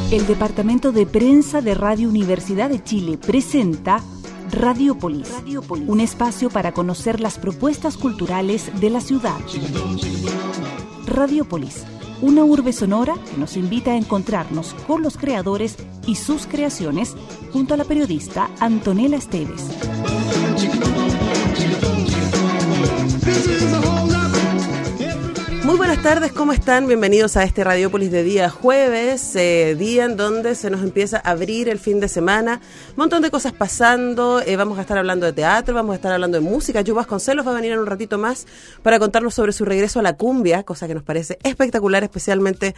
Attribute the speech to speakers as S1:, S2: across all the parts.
S1: El Departamento de Prensa de Radio Universidad de Chile presenta Radiopolis, un espacio para conocer las propuestas culturales de la ciudad. Radiopolis, una urbe sonora que nos invita a encontrarnos con los creadores y sus creaciones junto a la periodista Antonella Esteves.
S2: Muy buenas tardes, ¿cómo están? Bienvenidos a este Radiopolis de día jueves, día en donde se nos empieza a abrir el fin de semana. Un montón de cosas pasando, vamos a estar hablando de teatro, vamos a estar hablando de música. Yu Vasconcelos va a venir en un ratito más para contarnos sobre su regreso a la cumbia, cosa que nos parece espectacular, especialmente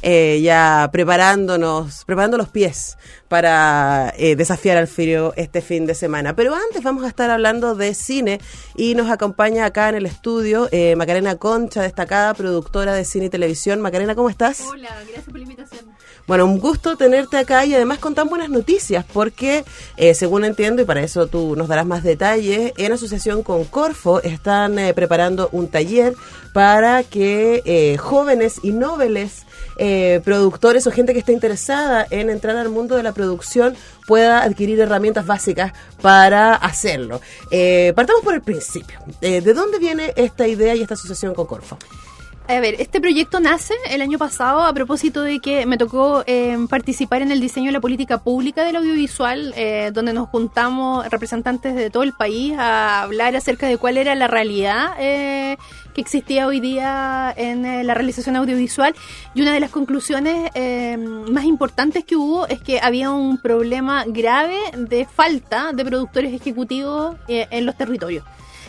S2: ya preparando los pies para desafiar al frío este fin de semana. Pero antes vamos a estar hablando de cine y nos acompaña acá en el estudio Macarena Concha, destacada productora de cine y televisión. Macarena, ¿cómo estás?
S3: Hola, gracias por la invitación.
S2: Bueno, un gusto tenerte acá y además con tan buenas noticias porque, según entiendo, y para eso tú nos darás más detalles, en asociación con Corfo están preparando un taller para que jóvenes y nobles productores o gente que esté interesada en entrar al mundo de la producción pueda adquirir herramientas básicas para hacerlo. Partamos por el principio. ¿De dónde viene esta idea y esta asociación con Corfo?
S3: A ver, este proyecto nace el año pasado a propósito de que me tocó participar en el diseño de la política pública del audiovisual, donde nos juntamos representantes de todo el país a hablar acerca de cuál era la realidad que existía hoy día en la realización audiovisual. Y una de las conclusiones más importantes que hubo es que había un problema grave de falta de productores ejecutivos en los territorios.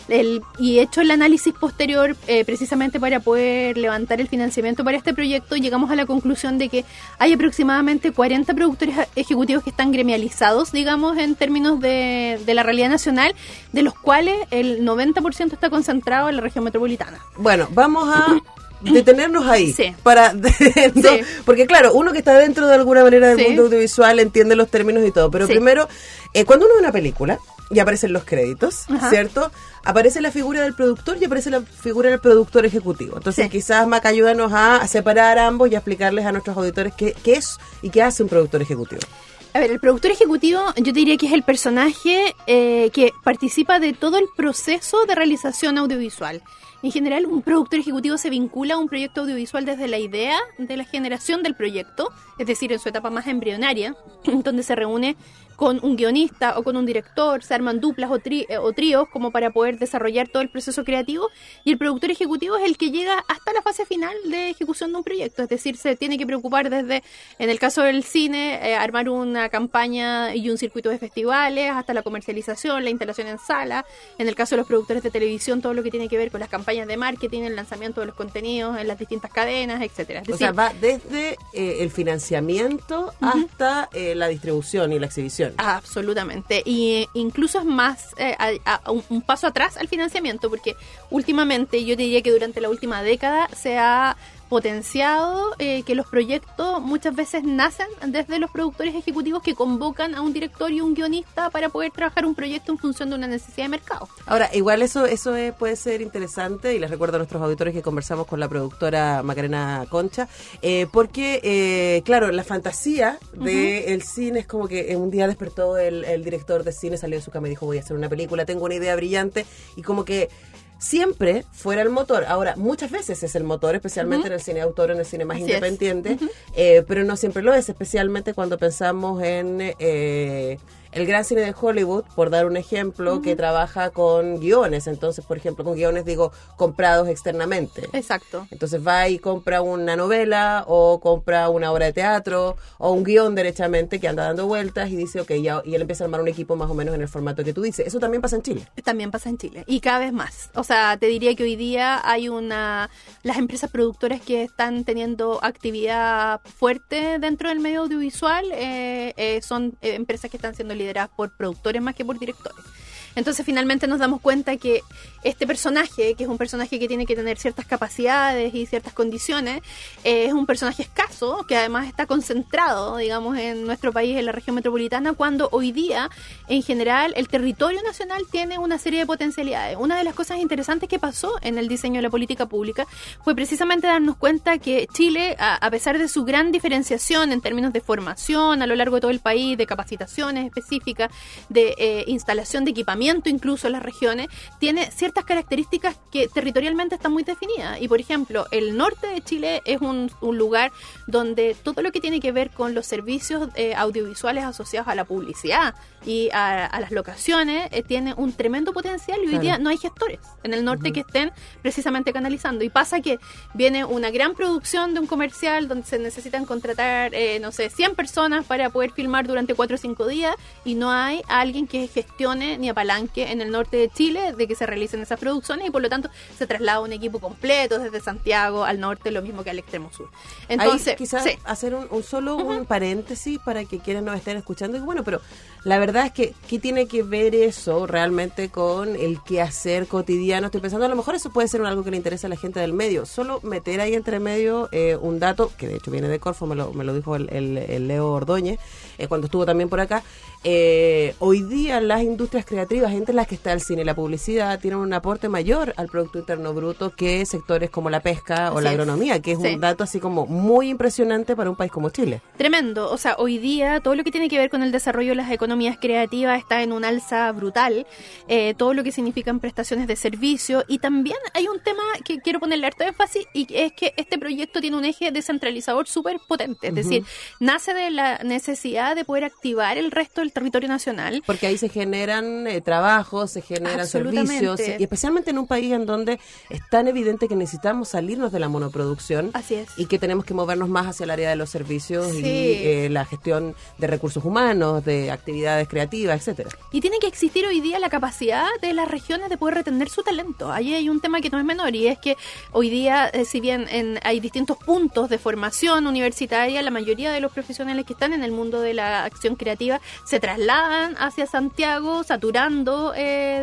S3: Y hecho el análisis posterior, precisamente para poder levantar el financiamiento para este proyecto, llegamos a la conclusión de que hay aproximadamente 40 productores ejecutivos que están gremializados, digamos, en términos de la realidad nacional, de los cuales el 90% está concentrado en la región metropolitana.
S2: Bueno, vamos a detenernos ahí,
S3: sí.
S2: Sí. Porque claro, uno que está dentro de alguna manera del mundo audiovisual entiende los términos y todo, pero primero, cuando uno ve una película y aparecen los créditos, ¿cierto? Aparece la figura del productor y aparece la figura del productor ejecutivo. Entonces quizás Maca, ayúdanos a separar ambos y a explicarles a nuestros auditores qué es y qué hace un productor ejecutivo.
S3: A ver, el productor ejecutivo yo te diría que es el personaje que participa de todo el proceso de realización audiovisual. En general, un productor ejecutivo se vincula a un proyecto audiovisual desde la idea de la generación del proyecto, es decir, en su etapa más embrionaria, donde se reúne con un guionista o con un director, se arman duplas o tríos como para poder desarrollar todo el proceso creativo, y el productor ejecutivo es el que llega hasta la fase final de ejecución de un proyecto, es decir, se tiene que preocupar desde, en el caso del cine, armar una campaña y un circuito de festivales, hasta la comercialización, la instalación en sala, en el caso de los productores de televisión, todo lo que tiene que ver con las campañas de marketing, el lanzamiento de los contenidos en las distintas cadenas, etcétera. Es decir,
S2: o sea, va desde el financiamiento hasta la distribución y la exhibición.
S3: Absolutamente, y incluso es más un paso atrás al financiamiento, porque últimamente, yo te diría que durante la última década se ha potenciado que los proyectos muchas veces nacen desde los productores ejecutivos que convocan a un director y un guionista para poder trabajar un proyecto en función de una necesidad de mercado.
S2: Ahora, igual eso puede ser interesante, y les recuerdo a nuestros auditores que conversamos con la productora Macarena Concha, porque, claro, la fantasía del cine es como que un día despertó el director de cine, salió de su cama y dijo: voy a hacer una película, tengo una idea brillante, y como que siempre fuera el motor. Ahora, muchas veces es el motor, especialmente en el cine de autor, en el cine más independiente, pero no siempre lo es, especialmente cuando pensamos en el gran cine de Hollywood, por dar un ejemplo, que trabaja con guiones. Entonces, por ejemplo, con guiones, digo, comprados externamente.
S3: Exacto.
S2: Entonces va y compra una novela, o compra una obra de teatro, o un guión derechamente que anda dando vueltas y dice, y él empieza a armar un equipo más o menos en el formato que tú dices. ¿Eso también pasa en Chile?
S3: También pasa en Chile, y cada vez más. O sea, te diría que hoy día hay las empresas productoras que están teniendo actividad fuerte dentro del medio audiovisual, son empresas que están siendo lideradas por productores más que por directores. Entonces finalmente nos damos cuenta que este personaje, que es un personaje que tiene que tener ciertas capacidades y ciertas condiciones, es un personaje escaso, que además está concentrado, digamos, en nuestro país, en la región metropolitana, cuando hoy día, en general, el territorio nacional tiene una serie de potencialidades. Una de las cosas interesantes que pasó en el diseño de la política pública fue precisamente darnos cuenta que Chile, a pesar de su gran diferenciación en términos de formación a lo largo de todo el país, de capacitaciones específicas, de instalación de equipamiento incluso en las regiones, tiene ciertas características que territorialmente están muy definidas. Y por ejemplo, el norte de Chile es un lugar donde todo lo que tiene que ver con los servicios audiovisuales asociados a la publicidad y a las locaciones tiene un tremendo potencial, y hoy día no hay gestores en el norte que estén precisamente canalizando. Y pasa que viene una gran producción de un comercial donde se necesitan contratar, 100 personas para poder filmar durante 4 o 5 días, y no hay alguien que gestione ni apalanque en el norte de Chile de que se realicen esas producciones, y por lo tanto se traslada un equipo completo desde Santiago al norte, lo mismo que al extremo sur. Entonces,
S2: ahí quizás hacer un paréntesis para que quienes nos estén escuchando. Y bueno, pero la verdad es que ¿qué tiene que ver eso realmente con el quehacer cotidiano? Estoy pensando, a lo mejor eso puede ser algo que le interesa a la gente del medio. Solo meter ahí entre medio un dato, que de hecho viene de Corfo, me lo dijo el Leo Ordóñez, cuando estuvo también por acá. Hoy día las industrias creativas, entre las que está el cine y la publicidad, tienen un aporte mayor al Producto Interno Bruto que sectores como la pesca o la agronomía, que es un dato así como muy impresionante para un país como Chile.
S3: Tremendo. O sea, hoy día todo lo que tiene que ver con el desarrollo de las economías creativas está en un alza brutal, todo lo que significan prestaciones de servicio, y también hay un tema que quiero ponerle harto énfasis, y es que este proyecto tiene un eje descentralizador súper potente, es decir, nace de la necesidad de poder activar el resto del territorio nacional.
S2: Porque ahí se generan trabajos, se generan servicios, y especialmente en un país en donde es tan evidente que necesitamos salirnos de la monoproducción.
S3: Así es.
S2: Y que tenemos que movernos más hacia el área de los servicios y la gestión de recursos humanos, de actividades creativas, etcétera.
S3: Y tiene que existir hoy día la capacidad de las regiones de poder retener su talento. Ahí hay un tema que no es menor, y es que hoy día, si bien hay distintos puntos de formación universitaria, la mayoría de los profesionales que están en el mundo de la acción creativa se trasladan hacia Santiago, saturando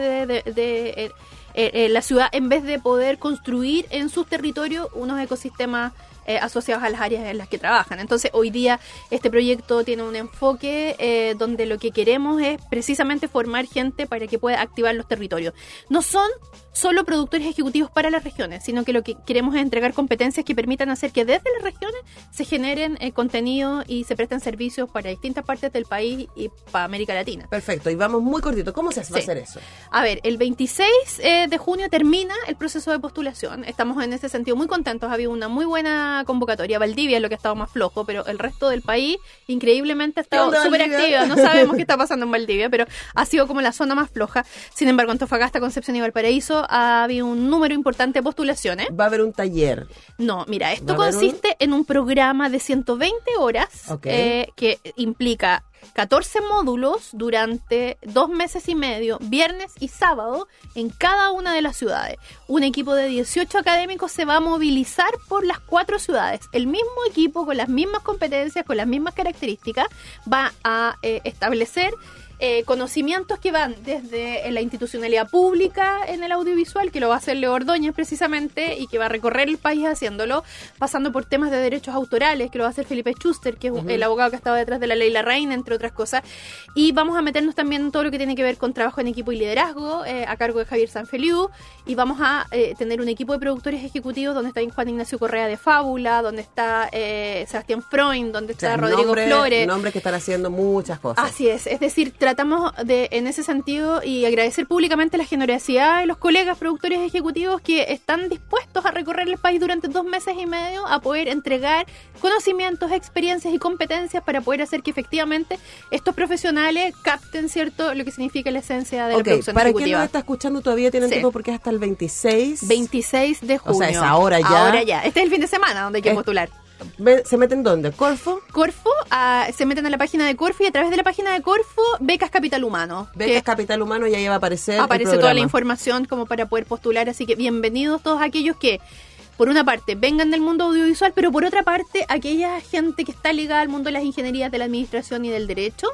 S3: la ciudad, en vez de poder construir en sus territorios unos ecosistemas asociados a las áreas en las que trabajan. Entonces, hoy día este proyecto tiene un enfoque donde lo que queremos es precisamente formar gente para que pueda activar los territorios. No son solo productores ejecutivos para las regiones, sino que lo que queremos es entregar competencias que permitan hacer que desde las regiones se generen contenido y se presten servicios para distintas partes del país y para América Latina.
S2: Perfecto, y vamos muy cortito. ¿Cómo se va a hacer eso?
S3: A ver, el 26 de junio termina el proceso de postulación. Estamos en ese sentido muy contentos. Ha habido una muy buena convocatoria. Valdivia es lo que ha estado más flojo, pero el resto del país increíblemente ha estado súper activo. No sabemos qué está pasando en Valdivia, pero ha sido como la zona más floja. Sin embargo, Antofagasta, Concepción y Valparaíso ha habido un número importante de postulaciones.
S2: ¿Va a haber un taller?
S3: No, mira, esto consiste en un programa de 120 horas que implica 14 módulos durante 2 meses y medio, viernes y sábado, en cada una de las ciudades. Un equipo de 18 académicos se va a movilizar por las 4 ciudades. El mismo equipo, con las mismas competencias, con las mismas características, va a establecer conocimientos que van desde la institucionalidad pública en el audiovisual, que lo va a hacer Leo Ordóñez precisamente, y que va a recorrer el país haciéndolo, pasando por temas de derechos autorales, que lo va a hacer Felipe Schuster, que es el abogado que ha estado detrás de la ley Larraín, entre otras cosas. Y vamos a meternos también en todo lo que tiene que ver con trabajo en equipo y liderazgo, a cargo de Javier Sanfeliu, y vamos a tener un equipo de productores ejecutivos donde está Juan Ignacio Correa de Fábula, donde está Sebastián Freund, donde está Rodrigo Flores.
S2: Nombres que están haciendo muchas cosas.
S3: Así es decir, tratamos de, en ese sentido, y agradecer públicamente la generosidad de los colegas productores ejecutivos que están dispuestos a recorrer el país durante 2 meses y medio a poder entregar conocimientos, experiencias y competencias para poder hacer que efectivamente estos profesionales capten, ¿cierto?, lo que significa la esencia de la producción
S2: para
S3: ejecutiva.
S2: quien nos está escuchando todavía tienen tiempo, porque es hasta el 26
S3: de junio.
S2: O sea, es ahora ya.
S3: Ahora ya. Este es el fin de semana donde hay que postular.
S2: ¿Se meten dónde? ¿Corfo?
S3: Corfo, se meten a la página de Corfo, y a través de la página de Corfo, Becas Capital Humano.
S2: Becas Capital Humano, y ahí va a aparecer
S3: Aparece toda la información como para poder postular, así que bienvenidos todos aquellos que, por una parte, vengan del mundo audiovisual, pero por otra parte, aquella gente que está ligada al mundo de las ingenierías, de la administración y del derecho,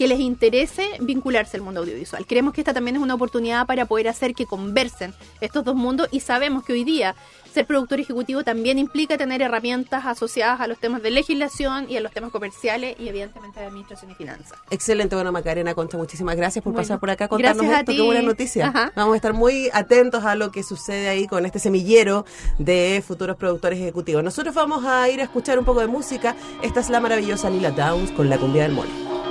S3: que les interese vincularse al mundo audiovisual. Creemos que esta también es una oportunidad para poder hacer que conversen estos dos mundos, y sabemos que hoy día ser productor ejecutivo también implica tener herramientas asociadas a los temas de legislación y a los temas comerciales y evidentemente de administración y finanzas.
S2: Excelente, bueno, Macarena Concha, muchísimas gracias por pasar por acá a contarnos esto, qué buena noticia.
S3: Ajá.
S2: Vamos a estar muy atentos a lo que sucede ahí con este semillero de futuros productores ejecutivos. Nosotros vamos a ir a escuchar un poco de música. Esta es la maravillosa Lila Downs con La Cumbia del Mole.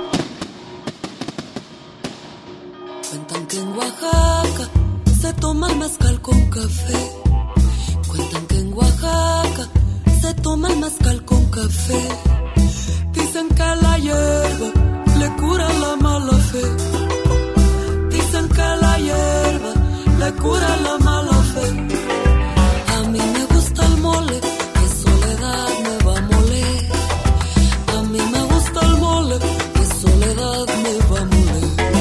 S4: Cuentan que en Oaxaca se toma el mezcal con café. Cuentan que en Oaxaca se toma el mezcal con café. Dicen que la hierba le cura la mala fe. Dicen que la hierba le cura la mala fe. A mí me gusta el mole, que soledad me va a moler. A mí me gusta el mole, que soledad me va a moler.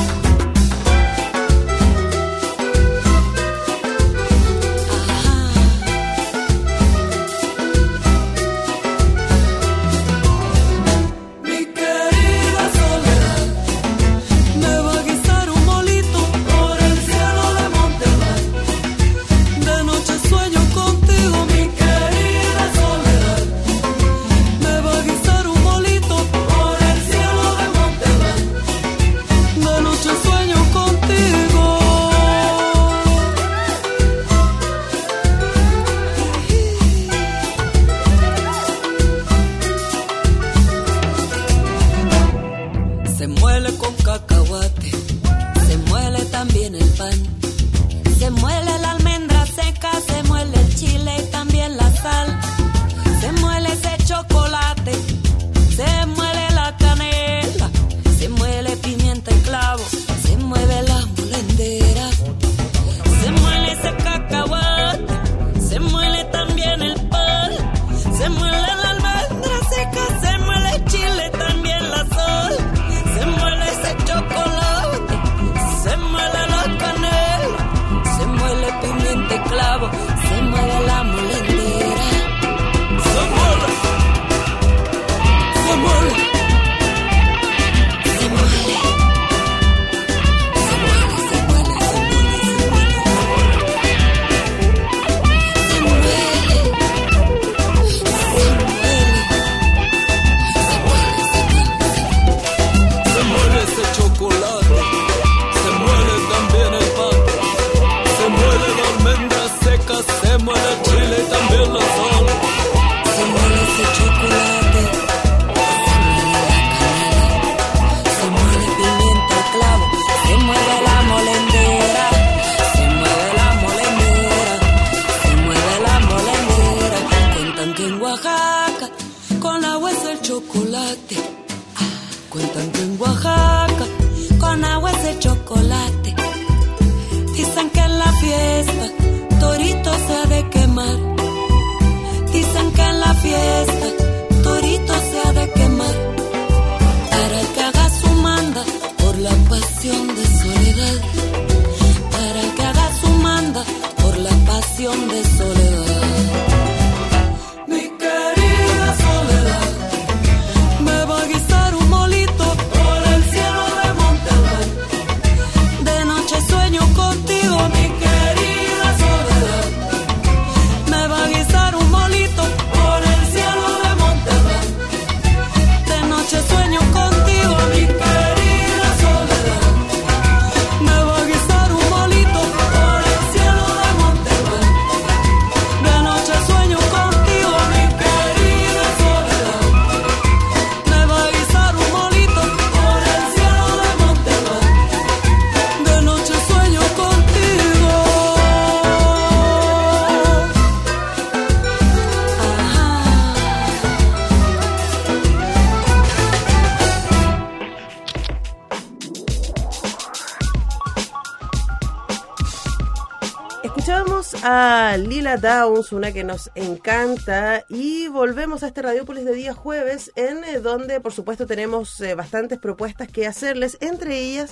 S2: A Lila Downs, una que nos encanta, y volvemos a este Radiópolis de día jueves, en donde por supuesto tenemos bastantes propuestas que hacerles, entre ellas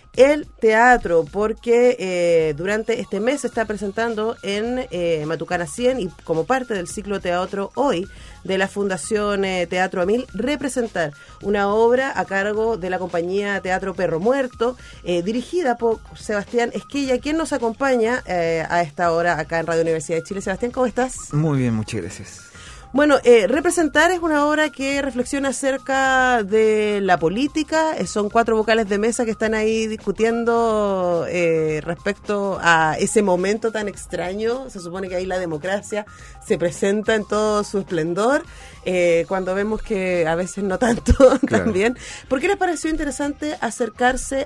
S2: el teatro, porque durante este mes se está presentando en Matucana 100 y como parte del ciclo Teatro Hoy de la Fundación Teatro Amil, representar una obra a cargo de la compañía Teatro Perro Muerto, dirigida por Sebastián Esquilla, quien nos acompaña a esta hora acá en Radio Universidad de Chile. Sebastián, ¿cómo estás?
S5: Muy bien, muchas gracias.
S2: Bueno, Representar es una obra que reflexiona acerca de la política. Son 4 vocales de mesa que están ahí discutiendo respecto a ese momento tan extraño. Se supone que ahí la democracia se presenta en todo su esplendor, cuando vemos que a veces no tanto. Claro. También. ¿Por qué les pareció interesante acercarse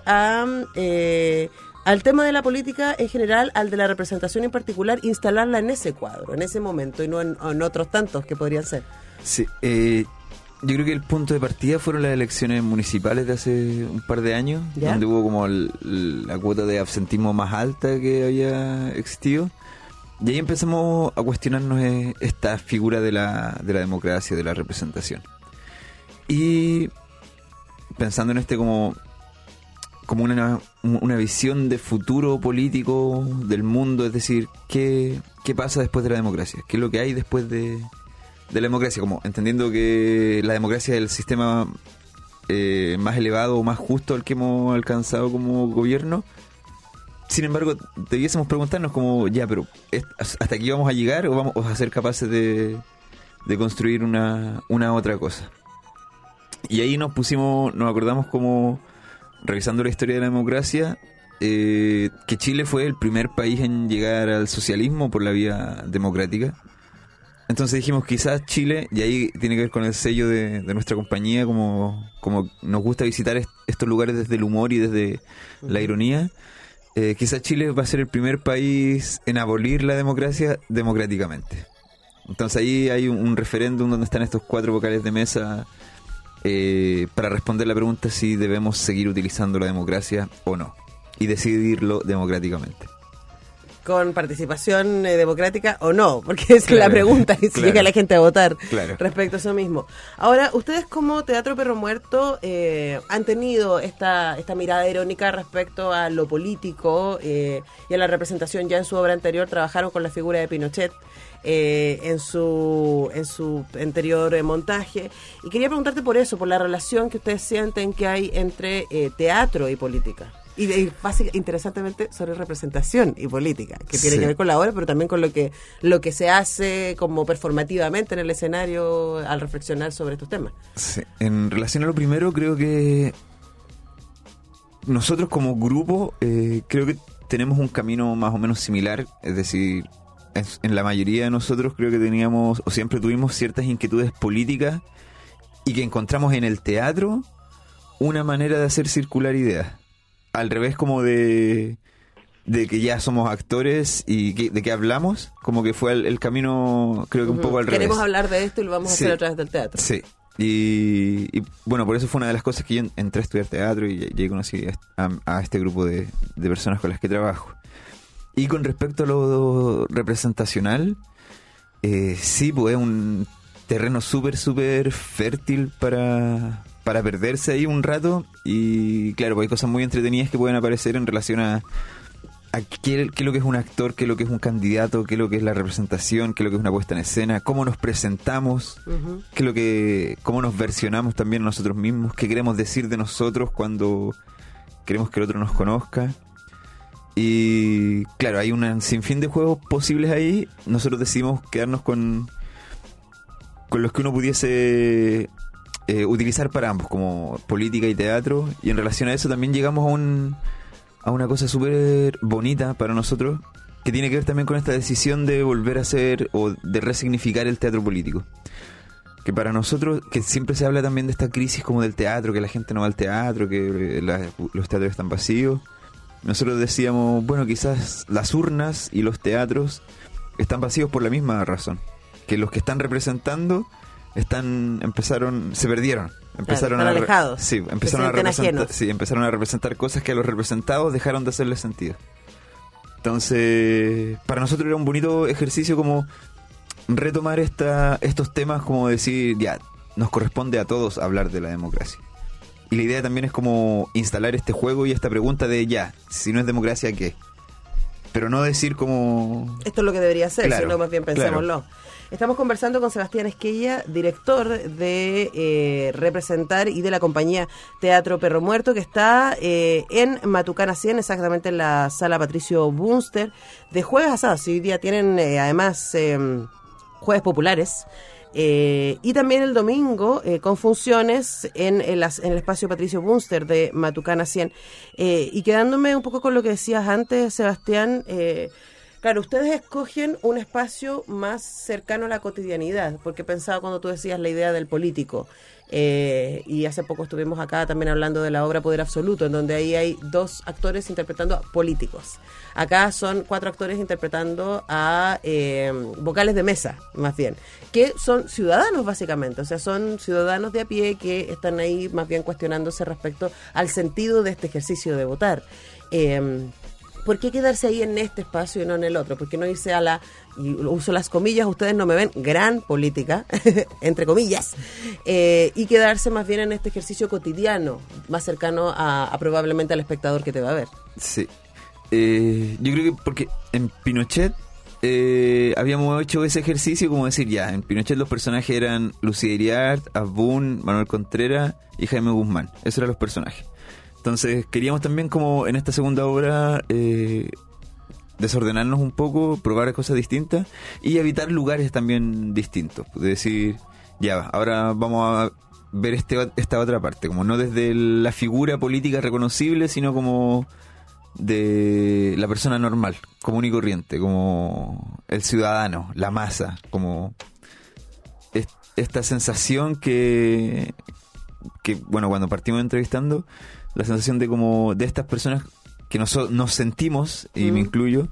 S2: al tema de la política en general, al de la representación en particular, instalarla en ese cuadro, en ese momento, y no en otros tantos que podrían ser?
S5: Sí, yo creo que el punto de partida fueron las elecciones municipales de hace un par de años, ¿ya? Donde hubo como la cuota de absentismo más alta que había existido. Y ahí empezamos a cuestionarnos esta figura de la democracia, de la representación. Y pensando en como una visión de futuro político del mundo, es decir, ¿qué pasa después de la democracia? ¿Qué es lo que hay después de la democracia? Como entendiendo que la democracia es el sistema más elevado o más justo al que hemos alcanzado como gobierno. Sin embargo, debiésemos preguntarnos como, ya, pero ¿hasta aquí vamos a llegar o vamos a ser capaces de construir una otra cosa? Y ahí nos acordamos como, revisando la historia de la democracia, que Chile fue el primer país en llegar al socialismo por la vía democrática. Entonces dijimos, quizás Chile, y ahí tiene que ver con el sello de nuestra compañía, como nos gusta visitar estos lugares desde el humor y desde la ironía, quizás Chile va a ser el primer país en abolir la democracia democráticamente. Entonces ahí hay un referéndum donde están estos 4 vocales de mesa, para responder la pregunta si debemos seguir utilizando la democracia o no, y decidirlo democráticamente.
S2: Con participación democrática o no, porque es la pregunta, y si llega la gente a votar respecto a eso mismo. Ahora, ustedes como Teatro Perro Muerto han tenido esta mirada irónica respecto a lo político y a la representación. Ya en su obra anterior trabajaron con la figura de Pinochet, en su anterior montaje, y quería preguntarte por eso, por la relación que ustedes sienten que hay entre teatro y política, y interesantemente sobre representación y política, que tiene que ver con la obra, pero también con lo que se hace como performativamente en el escenario al reflexionar sobre estos temas.
S5: Sí. En relación a lo primero, creo que nosotros como grupo creo que tenemos un camino más o menos similar, es decir, en la mayoría de nosotros creo que teníamos o siempre tuvimos ciertas inquietudes políticas y que encontramos en el teatro una manera de hacer circular ideas. Al revés como de que ya somos actores y de que hablamos, como que fue el camino, creo que un poco al revés.
S2: Queremos hablar de esto y lo vamos a hacer a través del teatro.
S5: Sí. Y bueno, por eso fue una de las cosas que yo entré a estudiar teatro y ya conocí a este grupo de personas con las que trabajo. Y con respecto a lo representacional, sí, pues es un terreno súper fértil para perderse ahí un rato. Y claro, pues hay cosas muy entretenidas que pueden aparecer en relación a qué es lo que es un actor, qué es lo que es un candidato, qué es lo que es la representación, qué es lo que es una puesta en escena, cómo nos presentamos, cómo nos versionamos también a nosotros mismos, qué queremos decir de nosotros cuando queremos que el otro nos conozca. Y claro, hay un sinfín de juegos posibles ahí. Nosotros decidimos quedarnos con los que uno pudiese utilizar para ambos, como política y teatro. Y en relación a eso también llegamos a una cosa súper bonita para nosotros, que tiene que ver también con esta decisión de volver a hacer o de resignificar el teatro político. Que para nosotros, que siempre se habla también de esta crisis como del teatro, que la gente no va al teatro, que los teatros están vacíos. Nosotros decíamos, bueno, quizás las urnas y los teatros están vacíos por la misma razón, que los que están representando se perdieron, empezaron
S2: alejados.
S5: Sí, empezaron a representar cosas que a los representados dejaron de hacerles sentido. Entonces, para nosotros era un bonito ejercicio como retomar estos temas, como decir, ya, nos corresponde a todos hablar de la democracia. Y la idea también es como instalar este juego y esta pregunta de ya, si no es democracia, ¿qué? Pero no decir como...
S2: Esto es lo que debería ser,
S5: Claro,
S2: sino más bien pensémoslo.
S5: claro.
S2: Estamos conversando con Sebastián Esquella, director de Representar y de la compañía Teatro Perro Muerto, que está en Matucana 100, exactamente en la sala Patricio Bunster, de jueves a sábados. Hoy día tienen además jueves populares. Y también el domingo con funciones en el espacio Patricio Bunster de Matucana 100. Y quedándome un poco con lo que decías antes, Sebastián, claro, ustedes escogen un espacio más cercano a la cotidianidad, porque pensaba cuando tú decías la idea del político, y hace poco estuvimos acá también hablando de la obra Poder Absoluto, en donde ahí hay 2 actores interpretando a políticos. Acá son 4 actores interpretando a vocales de mesa, más bien, que son ciudadanos básicamente, o sea, son ciudadanos de a pie que están ahí más bien cuestionándose respecto al sentido de este ejercicio de votar. ¿Por qué quedarse ahí en este espacio y no en el otro? ¿Por qué no irse a la, y uso las comillas, ustedes no me ven, gran política, entre comillas, y quedarse más bien en este ejercicio cotidiano, más cercano a probablemente al espectador que te va a ver?
S5: Sí. Yo creo que porque en Pinochet habíamos hecho ese ejercicio como decir, ya, en Pinochet los personajes eran Lucía Iriart, Asbun, Manuel Contreras y Jaime Guzmán. Esos eran los personajes. Entonces queríamos también como en esta segunda obra desordenarnos un poco, probar cosas distintas y evitar lugares también distintos. De decir, ya, ahora vamos a ver esta otra parte, como no desde la figura política reconocible, sino como de la persona normal, común y corriente, como el ciudadano, la masa, como esta sensación que bueno, cuando partimos entrevistando, la sensación de como de estas personas que nos sentimos, y me incluyo,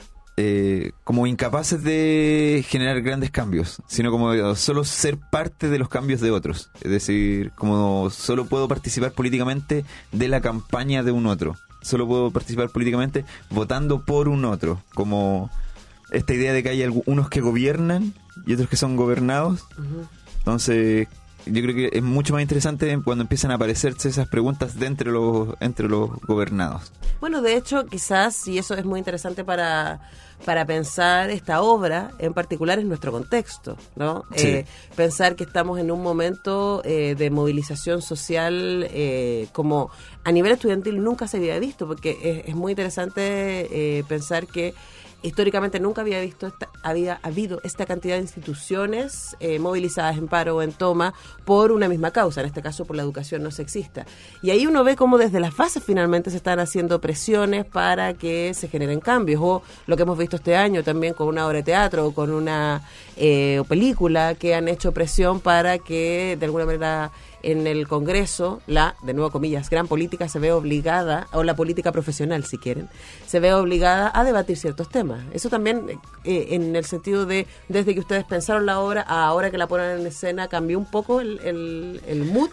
S5: como incapaces de generar grandes cambios, sino como solo ser parte de los cambios de otros. Es decir, como solo puedo participar políticamente de la campaña de un otro. Solo puedo participar políticamente votando por un otro. Como esta idea de que hay unos que gobiernan y otros que son gobernados. Entonces, yo creo que es mucho más interesante cuando empiezan a aparecerse esas preguntas de entre los gobernados.
S2: Bueno, de hecho, quizás, y eso es muy interesante para pensar esta obra, en particular en nuestro contexto, ¿no?
S5: Sí.
S2: Pensar que estamos en un momento de movilización social como a nivel estudiantil nunca se había visto, porque es muy interesante pensar que históricamente nunca había habido esta cantidad de instituciones movilizadas en paro o en toma por una misma causa, en este caso por la educación no sexista. Y ahí uno ve cómo desde las bases finalmente se están haciendo presiones para que se generen cambios, o lo que hemos visto este año también con una obra de teatro o con una película que han hecho presión para que de alguna manera en el Congreso, de nuevo comillas, gran política se ve obligada, o la política profesional si quieren, se ve obligada a debatir ciertos temas. Eso también en el sentido de, desde que ustedes pensaron la obra a ahora que la ponen en escena, ¿cambió un poco el mood?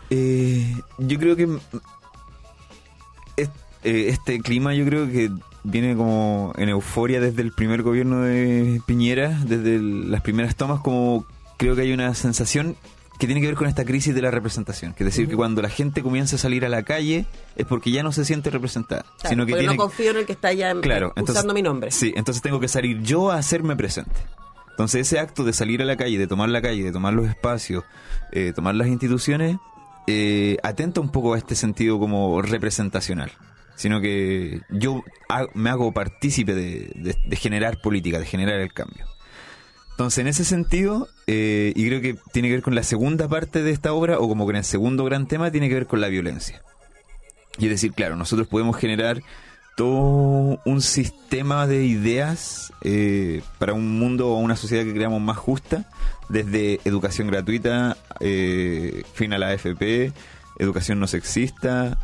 S5: Yo creo que este clima yo creo que viene como en euforia desde el primer gobierno de Piñera, desde las primeras tomas, como creo que hay una sensación que tiene que ver con esta crisis de la representación, que es decir, que cuando la gente comienza a salir a la calle es porque ya no se siente representada,
S2: Claro,
S5: sino que
S2: porque no confío en el que está ya usando mi nombre.
S5: Sí, entonces tengo que salir yo a hacerme presente. Entonces ese acto de salir a la calle, de tomar los espacios, tomar las instituciones, atenta un poco a este sentido como representacional, sino que yo me hago partícipe de generar política, de generar el cambio. Entonces, en ese sentido, y creo que tiene que ver con la segunda parte de esta obra, o como con el segundo gran tema, tiene que ver con la violencia. Y es decir, claro, nosotros podemos generar todo un sistema de ideas para un mundo o una sociedad que creamos más justa, desde educación gratuita, fin a la AFP, educación no sexista,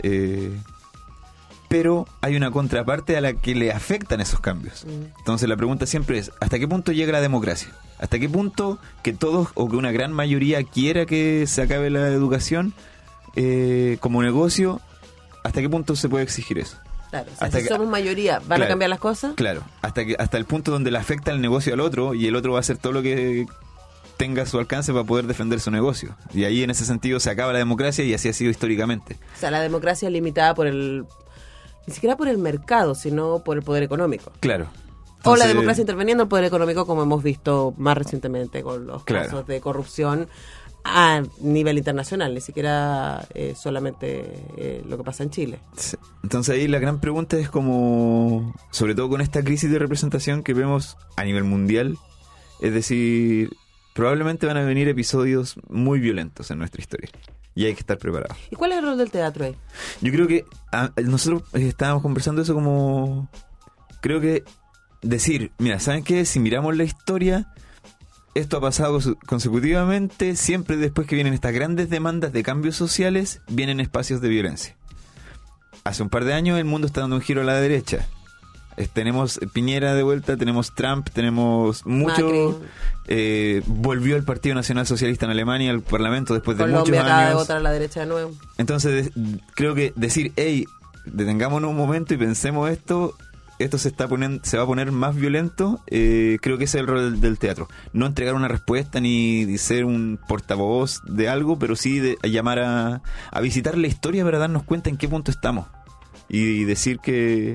S5: pero hay una contraparte a la que le afectan esos cambios. Entonces la pregunta siempre es, ¿hasta qué punto llega la democracia? ¿Hasta qué punto que todos o que una gran mayoría quiera que se acabe la educación como negocio? ¿Hasta qué punto se puede exigir eso?
S2: Claro, o sea, si somos mayoría, ¿van a cambiar las cosas?
S5: Claro, hasta el punto donde le afecta el negocio al otro y el otro va a hacer todo lo que tenga a su alcance para poder defender su negocio. Y ahí, en ese sentido, se acaba la democracia, y así ha sido históricamente.
S2: O sea, la democracia es limitada ni siquiera por el mercado, sino por el poder económico.
S5: Claro.
S2: O la
S5: Entonces,
S2: democracia interviniendo el poder económico, como hemos visto más recientemente con los
S5: Claro.
S2: casos de corrupción a nivel internacional, ni siquiera solamente lo que pasa en Chile.
S5: sí. Entonces ahí la gran pregunta es como, sobre todo con esta crisis de representación que vemos a nivel mundial, es decir, probablemente van a venir episodios muy violentos en nuestra historia. Y hay que estar preparados.
S2: ¿Y cuál es el rol del teatro ahí?
S5: Yo creo que nosotros estábamos conversando eso como... Creo que decir, mira, ¿saben qué? Si miramos la historia, esto ha pasado consecutivamente, siempre después que vienen estas grandes demandas de cambios sociales, vienen espacios de violencia. Hace un par de años el mundo está dando un giro a la derecha. Tenemos Piñera de vuelta, tenemos Trump, tenemos mucho... volvió el Partido Nacional Socialista en Alemania al Parlamento después de muchos
S2: Colombia acaba de
S5: años.
S2: votar a la derecha de nuevo.
S5: Entonces creo que decir, hey, detengámonos un momento y pensemos esto se va a poner más violento, creo que ese es el rol del teatro. No entregar una respuesta ni ser un portavoz de algo, pero sí de llamar a visitar la historia para darnos cuenta en qué punto estamos. Y decir que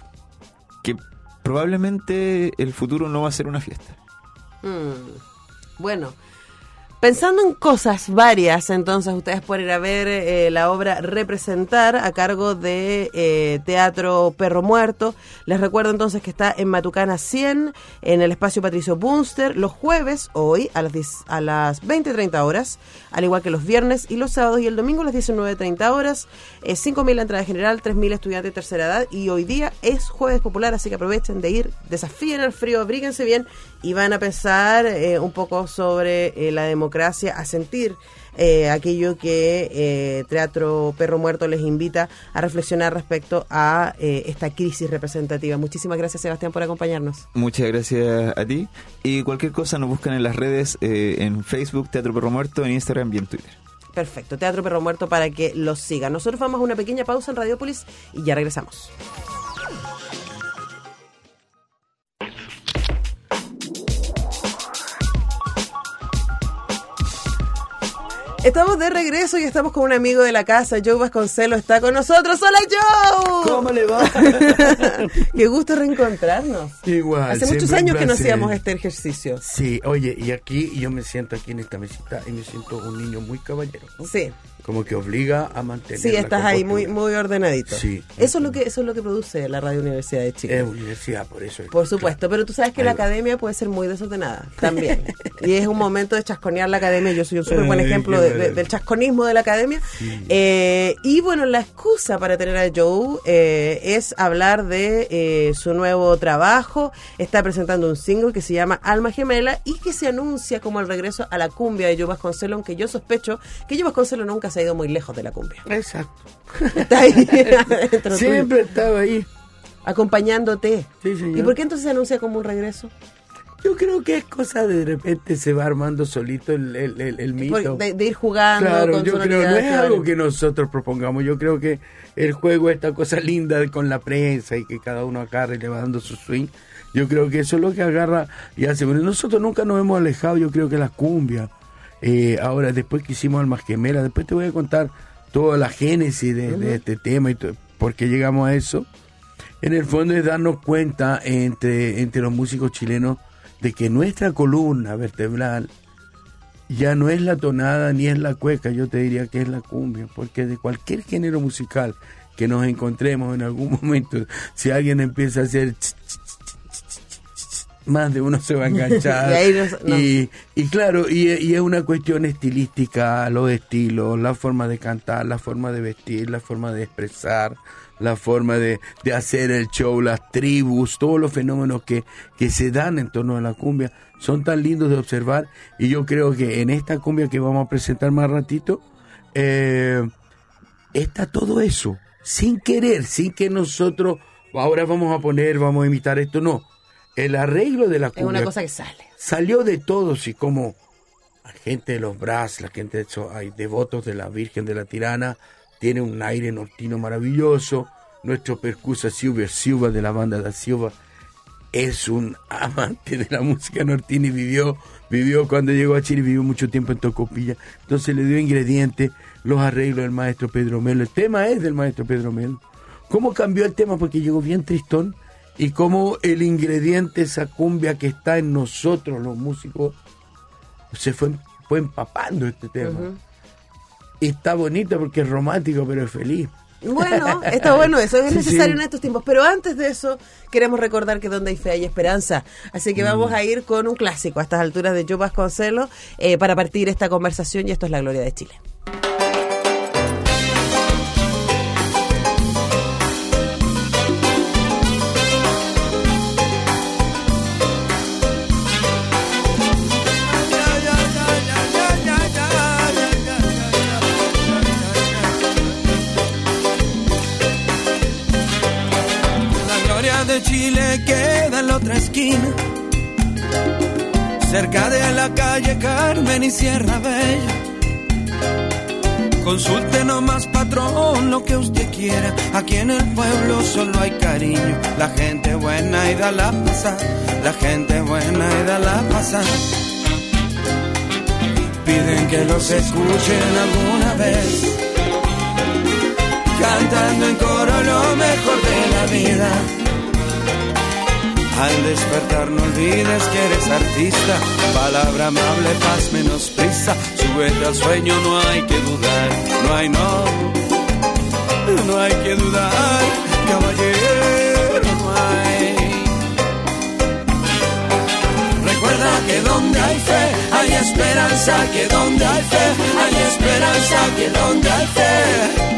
S5: probablemente el futuro no va a ser una fiesta.
S2: Bueno, pensando en cosas varias, entonces ustedes pueden ir a ver la obra Representar a cargo de Teatro Perro Muerto. Les recuerdo entonces que está en Matucana 100, en el espacio Patricio Bunster, los jueves, hoy, a las 20:30 horas, al igual que los viernes y los sábados, y el domingo a las 19:30 horas. 5.000 la entrada general, 3.000 estudiantes de tercera edad, y hoy día es jueves popular, así que aprovechen de ir, desafíen el frío, abríguense bien y van a pensar un poco sobre la democracia, a sentir aquello que Teatro Perro Muerto les invita a reflexionar respecto a esta crisis representativa. Muchísimas gracias, Sebastián, por acompañarnos.
S5: Muchas gracias a ti. Y cualquier cosa nos buscan en las redes, en Facebook, Teatro Perro Muerto, en Instagram y en Twitter.
S2: Perfecto, Teatro Perro Muerto para que los sigan. Nosotros vamos a una pequeña pausa en Radiopolis y ya regresamos. Estamos de regreso y estamos con un amigo de la casa, Joe Vasconcelos, está con nosotros. ¡Hola, Joe!
S6: ¿Cómo le va?
S2: Qué gusto reencontrarnos.
S6: Igual.
S2: Hace muchos
S6: siempre un
S2: años que no
S6: placer.
S2: hacíamos este ejercicio.
S6: Sí, oye, y aquí yo me siento aquí en esta mesita y me siento un niño muy caballero, ¿no?
S2: Sí.
S6: Como que obliga a mantener
S2: Sí,
S6: la
S2: estás ahí muy
S6: compostura.
S2: muy ordenadito.
S6: Sí.
S2: Eso es lo que produce la Radio Universidad de Chile.
S6: Es universidad, por eso.
S2: Por supuesto, pero tú sabes que
S6: Ahí
S2: la
S6: va.
S2: academia puede ser muy desordenada también. Y es un momento de chasconear la academia. Yo soy un súper buen
S6: Ay,
S2: ejemplo
S6: qué maravilla.
S2: del chasconismo de la academia. Y bueno, la excusa para tener a Joe es hablar de su nuevo trabajo. Está presentando un single que se llama Alma Gemela y que se anuncia como el regreso a la cumbia de Joe Vasconcelos, aunque yo sospecho que Joe Vasconcelos nunca se ha ido muy lejos de la cumbia.
S6: Exacto.
S2: Está ahí adentro
S6: Siempre
S2: tuyo,
S6: estaba ahí.
S2: acompañándote.
S6: Sí, señor.
S2: ¿Y por qué entonces se anuncia como un regreso?
S6: Yo creo que es cosa de repente se va armando solito el mito.
S2: De ir jugando
S6: Claro,
S2: con
S6: yo creo, no
S2: sonoridades
S6: es
S2: que
S6: algo
S2: van-
S6: que nosotros propongamos. Yo creo que el juego, esta cosa linda con la prensa y que cada uno agarre y le va dando su swing, yo creo que eso es lo que agarra y hace. Bueno, nosotros nunca nos hemos alejado, yo creo que la cumbia. Ahora, después que hicimos Alma Gemela, después te voy a contar toda la génesis de este tema y por qué llegamos a eso. En el fondo es darnos cuenta entre los músicos chilenos de que nuestra columna vertebral ya no es la tonada ni es la cueca, yo te diría que es la cumbia, porque de cualquier género musical que nos encontremos en algún momento, si alguien empieza a hacer más de uno se va a enganchar.
S2: Y ahí no.
S6: Y claro, y es una cuestión estilística, los estilos, la forma de cantar, la forma de vestir, la forma de expresar, la forma de hacer el show, las tribus, todos los fenómenos que se dan en torno a la cumbia son tan lindos de observar, y yo creo que en esta cumbia que vamos a presentar más ratito está todo eso, sin querer, sin que nosotros ahora vamos a imitar esto, no. El arreglo de la
S2: Es
S6: cumbia
S2: una cosa que sale.
S6: salió de todos, y como la gente de los Brás, la gente hay devotos de la Virgen de la Tirana, tiene un aire nortino maravilloso. Nuestro percusa Silver Silva de la banda da Silva es un amante de la música nortina y vivió cuando llegó a Chile, vivió mucho tiempo en Tocopilla. Entonces le dio ingredientes, los arreglos del maestro Pedro Melo. El tema es del maestro Pedro Melo. ¿Cómo cambió el tema? Porque llegó bien tristón. Y cómo el ingrediente, esa cumbia que está en nosotros los músicos, se fue empapando este tema. Uh-huh. Y está bonito porque es romántico, pero es feliz.
S2: Bueno, está bueno eso, es necesario en estos tiempos. Pero antes de eso, queremos recordar que donde hay fe hay esperanza. Así que vamos a ir con un clásico a estas alturas de Joe Vasconcelos para partir esta conversación, y esto es La Gloria de Chile.
S7: De Chile queda en la otra esquina, cerca de la calle Carmen y Sierra Bella. Consulte nomás, patrón, lo que usted quiera. Aquí en el pueblo solo hay cariño, la gente buena y da la pasar, la gente buena y da la pasar. Piden que los escuchen alguna vez, cantando en coro lo mejor de la vida. Al despertar no olvides que eres artista, palabra amable, paz, menos prisa. Súbete al sueño, no hay que dudar, no hay que dudar, caballero, no hay. Recuerda que donde hay fe, hay esperanza, que donde hay fe, hay esperanza, que donde hay fe.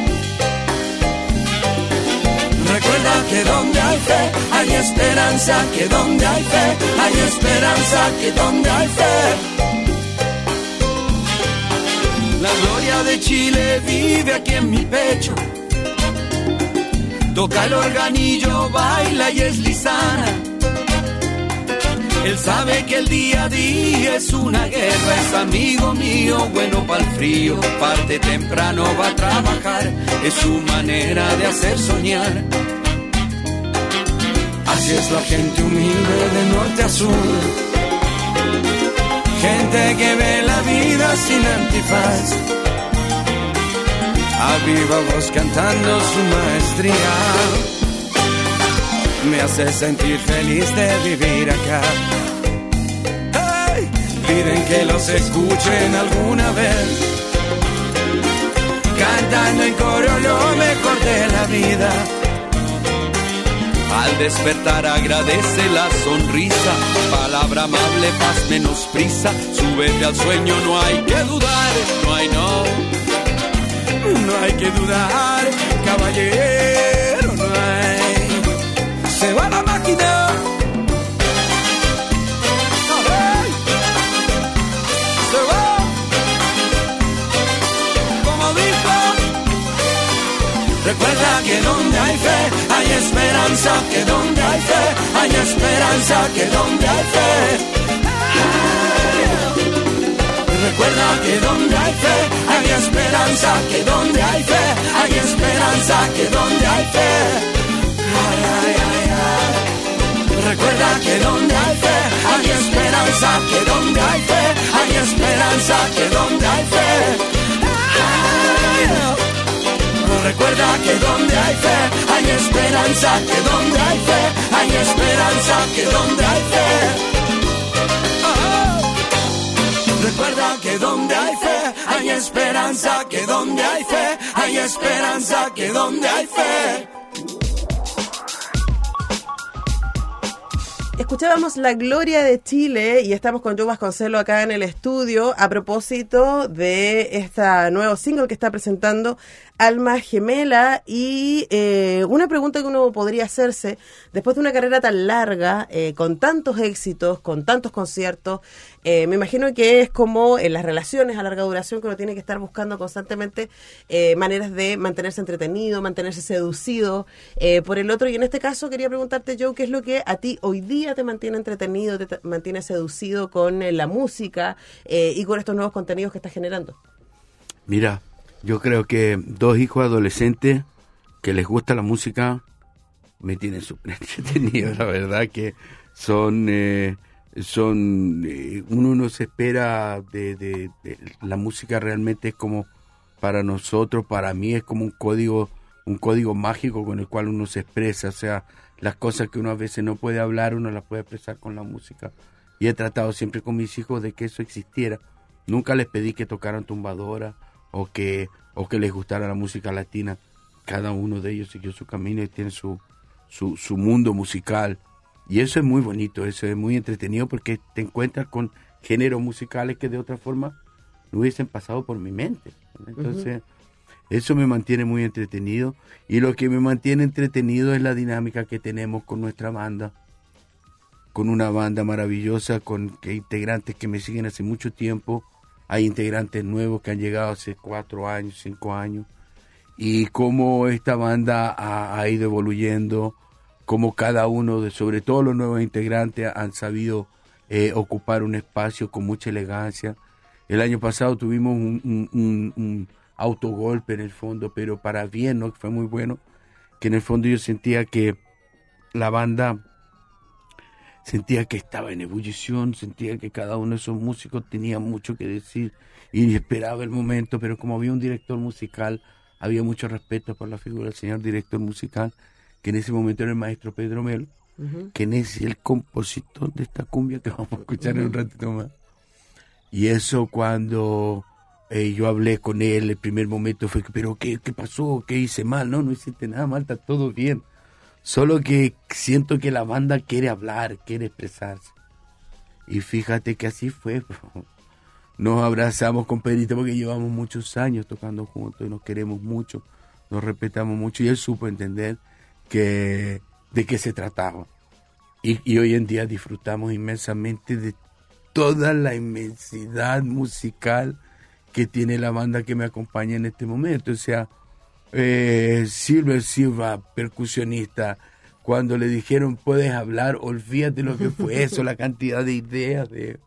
S7: Recuerda que donde hay fe, hay esperanza, que donde hay fe, hay esperanza, que donde hay fe. La gloria de Chile vive aquí en mi pecho, toca el organillo, baila y es lisana. Él sabe que el día a día es una guerra, es amigo mío, bueno pa'l frío, parte temprano va a trabajar, es su manera de hacer soñar. Así es la gente humilde de norte a sur, gente que ve la vida sin antifaz, a viva voz cantando su maestría. Me hace sentir feliz de vivir acá. ¡Hey! Piden que los escuchen alguna vez, cantando en coro lo mejor de la vida. Al despertar agradece la sonrisa, palabra amable, paz, menos prisa. Súbete al sueño, no hay que dudar, no hay que dudar, caballero, no hay. Se va la máquina. ¡Ay! Se va. Como dijo. Recuerda que donde hay fe, hay esperanza, que donde hay fe, hay esperanza, que donde hay fe. Recuerda que donde hay fe, hay esperanza, que donde hay fe, hay esperanza, que donde hay fe. Ay, ay, ay, ay. Recuerda que donde hay fe, hay esperanza, que donde hay fe, hay esperanza, que donde hay fe. Ay, recuerda que donde hay fe, hay esperanza, que donde hay fe, hay esperanza, que donde hay fe. Recuerda que donde hay fe, hay esperanza, que donde hay fe, hay esperanza, que donde hay fe.
S2: Escuchábamos La Gloria de Chile y estamos con Joe Vasconcelos acá en el estudio a propósito de este nuevo single que está presentando Alma Gemela, y una pregunta que uno podría hacerse después de una carrera tan larga, con tantos éxitos, con tantos conciertos, me imagino que es como en las relaciones a larga duración que uno tiene que estar buscando constantemente maneras de mantenerse entretenido, mantenerse seducido por el otro, y en este caso quería preguntarte, Joe, ¿qué es lo que a ti hoy día te mantiene entretenido, te mantiene seducido con la música y con estos nuevos contenidos que estás generando?
S6: Mira, yo creo que dos hijos adolescentes que les gusta la música me tienen súper entretenido. La verdad que uno no se espera de la música. Realmente es como para nosotros, para mí es como un código mágico con el cual uno se expresa. O sea, las cosas que uno a veces no puede hablar, uno las puede expresar con la música. Y he tratado siempre con mis hijos de que eso existiera. Nunca les pedí que tocaran tumbadora o que les gustara la música latina. Cada uno de ellos siguió su camino y tiene su mundo musical. Y eso es muy bonito, eso es muy entretenido, porque te encuentras con géneros musicales que de otra forma no hubiesen pasado por mi mente. Entonces, eso me mantiene muy entretenido. Y lo que me mantiene entretenido es la dinámica que tenemos con nuestra banda. Con una banda maravillosa, con integrantes que me siguen hace mucho tiempo. Hay integrantes nuevos que han llegado hace 4 años, 5 años. Y cómo esta banda ha ido evoluyendo, cómo cada uno, sobre todo los nuevos integrantes, han sabido ocupar un espacio con mucha elegancia. El año pasado tuvimos un autogolpe en el fondo, pero para bien, ¿no? Fue muy bueno, que en el fondo yo sentía que la banda estaba en ebullición, sentía que cada uno de esos músicos tenía mucho que decir y esperaba el momento, pero como había un director musical, había mucho respeto por la figura del señor director musical, que en ese momento era el maestro Pedro Melo, que es el compositor de esta cumbia que vamos a escuchar en un ratito más. Y eso cuando yo hablé con él, el primer momento fue, pero ¿qué pasó? ¿Qué hice mal? No hiciste nada mal, está todo bien. Solo que siento que la banda quiere hablar, quiere expresarse. Y fíjate que así fue. Nos abrazamos con Pedrito porque llevamos muchos años tocando juntos y nos queremos mucho, nos respetamos mucho, y él supo entender de qué se trataba. Y hoy en día disfrutamos inmensamente de toda la inmensidad musical que tiene la banda que me acompaña en este momento. O sea, Silver Silva, percusionista, cuando le dijeron puedes hablar, olvídate lo que fue eso, la cantidad de ideas de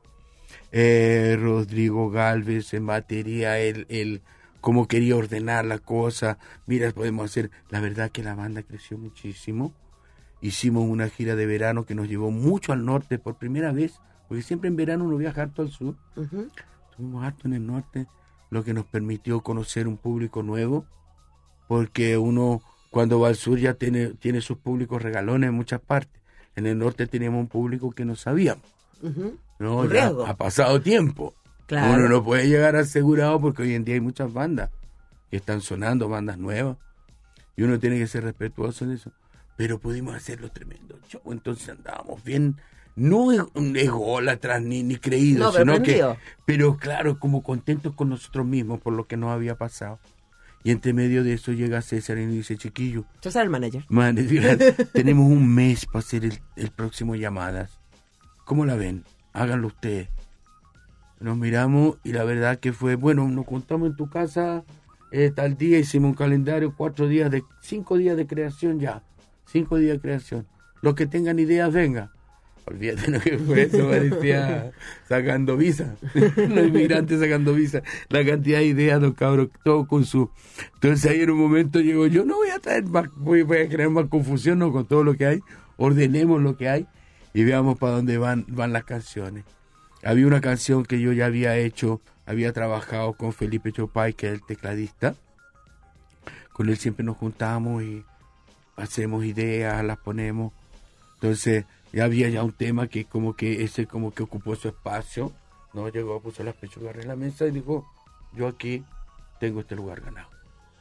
S6: Rodrigo Galvez en batería, él cómo quería ordenar la cosa. Mira, podemos hacer, la verdad que la banda creció muchísimo. Hicimos una gira de verano que nos llevó mucho al norte por primera vez, porque siempre en verano uno viaja harto al sur. Estuvimos harto en el norte, lo que nos permitió conocer un público nuevo, porque uno cuando va al sur ya tiene sus públicos regalones en muchas partes. En el norte teníamos un público que no sabíamos. No, ya ha pasado tiempo. Claro. Uno no puede llegar asegurado porque hoy en día hay muchas bandas que están sonando, bandas nuevas, y uno tiene que ser respetuoso en eso. Pero pudimos hacerlo tremendo show, entonces andábamos bien, no ególatras ni creídos,
S2: no,
S6: sino pero claro, como contentos con nosotros mismos por lo que nos había pasado. Y entre medio de eso llega César y nos dice, chiquillo,
S2: César el manager,
S6: tenemos un mes para hacer el próximo Llamadas. ¿Cómo la ven? Háganlo ustedes. Nos miramos y la verdad que fue, bueno, nos juntamos en tu casa tal día, hicimos un calendario, 5 días de creación ya. 5 días de creación. Los que tengan ideas, venga. Olvídate lo que fue eso, parecía sacando visa. Los inmigrantes sacando visa. La cantidad de ideas, los cabros, todo con su... Entonces ahí en un momento llegó, yo no voy a traer más, voy a crear más confusión, no, con todo lo que hay. Ordenemos lo que hay y veamos para dónde van las canciones. Había una canción que yo ya había hecho, había trabajado con Felipe Chopay, que es el tecladista. Con él siempre nos juntamos y hacemos ideas, las ponemos. Entonces ya había ya un tema que como que ocupó su espacio. No llegó, puso las pechugas en la mesa y dijo, yo aquí tengo este lugar ganado.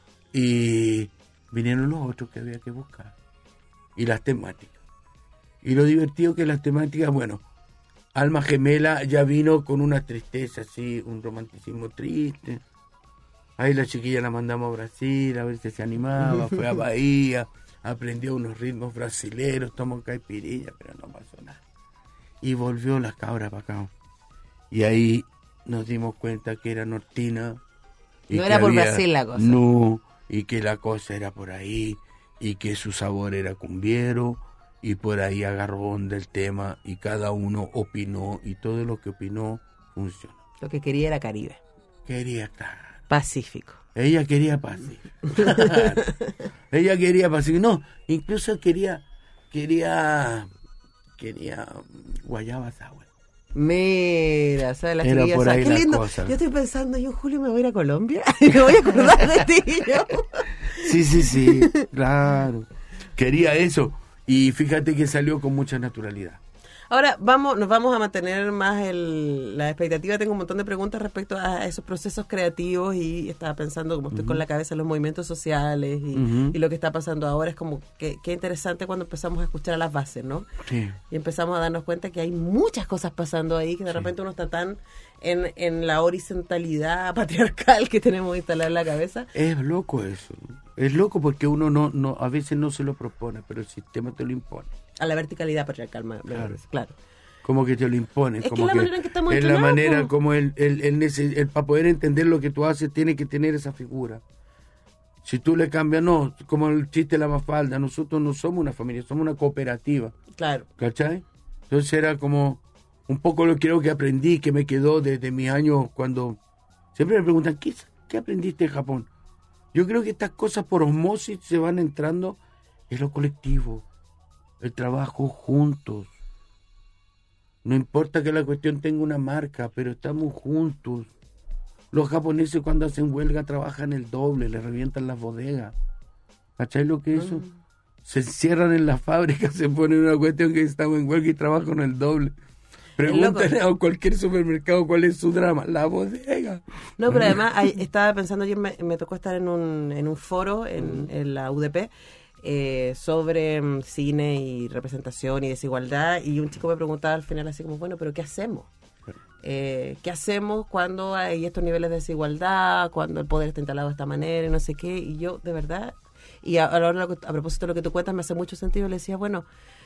S6: Y vinieron los otros que había que buscar. Y las temáticas. Y lo divertido que las temáticas, bueno, Alma Gemela ya vino con una tristeza así, un romanticismo triste. Ahí la chiquilla la mandamos a Brasil a ver si se animaba, fue a Bahía, aprendió unos ritmos brasileros, tomó caipirilla, pero no pasó nada. Y volvió la cabra para acá. Y ahí nos dimos cuenta que era nortina.
S2: No era por Brasil la cosa.
S6: No, y que la cosa era por ahí, y que su sabor era cumbiero, y por ahí agarró onda el tema, y cada uno opinó, y todo lo que opinó funcionó.
S2: Lo que quería era Caribe.
S6: Quería estar
S2: Pacífico.
S6: Ella quería Pacífico. Ella quería Pacífico. No, incluso quería quería guayaba sour.
S2: Mira, ¿sabes? La
S6: Era
S2: chiquilla,
S6: por
S2: ¿sabes?
S6: ahí
S2: Qué
S6: la
S2: lindo.
S6: cosa.
S2: Yo estoy pensando, yo en julio me voy a ir a Colombia y me voy a acordar de ti. Yo.
S6: Sí, claro. Quería eso. Y fíjate que salió con mucha naturalidad.
S2: Ahora nos vamos a mantener más la expectativa. Tengo un montón de preguntas respecto a esos procesos creativos y estaba pensando, como estoy con la cabeza en los movimientos sociales y lo que está pasando ahora, es como que interesante cuando empezamos a escuchar a las bases, ¿no?
S6: Sí.
S2: Y empezamos a darnos cuenta que hay muchas cosas pasando ahí, que de repente uno está tan en la horizontalidad patriarcal que tenemos instalada en la cabeza.
S6: Es loco eso, ¿no? Es loco porque uno no a veces no se lo propone, pero el sistema te lo impone.
S2: A la verticalidad patriarcal, claro.
S6: Como que te lo impone.
S2: Es
S6: como
S2: que la manera en que estamos
S6: es la
S2: entrenados,
S6: manera
S2: po.
S6: como el para poder entender lo que tú haces tiene que tener esa figura. Si tú le cambias, no, como el chiste de la Mafalda, nosotros no somos una familia, somos una cooperativa.
S2: Claro.
S6: ¿Cachai? Entonces era como un poco lo que creo que aprendí, que me quedó desde mis años cuando siempre me preguntan, ¿qué aprendiste en Japón? Yo creo que estas cosas por osmosis se van entrando en lo colectivo, el trabajo juntos. No importa que la cuestión tenga una marca, pero estamos juntos. Los japoneses cuando hacen huelga trabajan el doble, le revientan las bodegas. ¿Cachai lo que es eso? Se encierran en las fábricas, se ponen una cuestión que estamos en huelga y trabajan el doble. Pregúntale a cualquier supermercado cuál es su drama, la bodega.
S2: No, pero además estaba pensando, ayer me tocó estar en un foro en la UDP sobre cine y representación y desigualdad, y un chico me preguntaba al final así como, bueno, pero ¿qué hacemos? ¿Qué hacemos cuando hay estos niveles de desigualdad, cuando el poder está instalado de esta manera y no sé qué? Y yo, de verdad, y ahora a propósito de lo que tú cuentas, me hace mucho sentido, le decía, bueno,